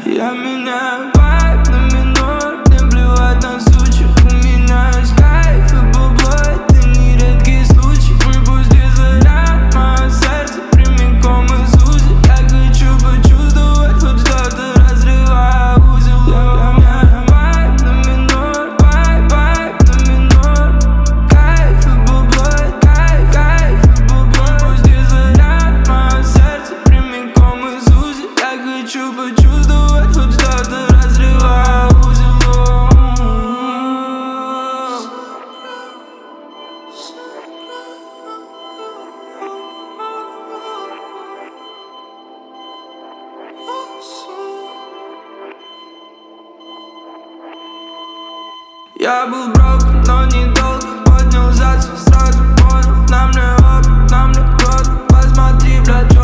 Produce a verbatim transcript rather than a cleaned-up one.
Я меняю вайб на минор, не плевать на сучек. У меня есть кайф и бабло, это не редкий случай. Выпусти заряд, мое сердце прямиком из УЗИ. Я хочу почувствовать хоть что-то, разрывая узел. Я меняю вайб на минор, вайб, вайб на минор. Кайф и бабло, кайф, кайф и бабло. Выпусти заряд, мое сердце прямиком из УЗИ. Я хочу почувствовать хоть что-то, разрывая узел. Я был брок, но недолго. Поднял за сразу понял. Нам не опыт, нам не год. Посмотри, блядь.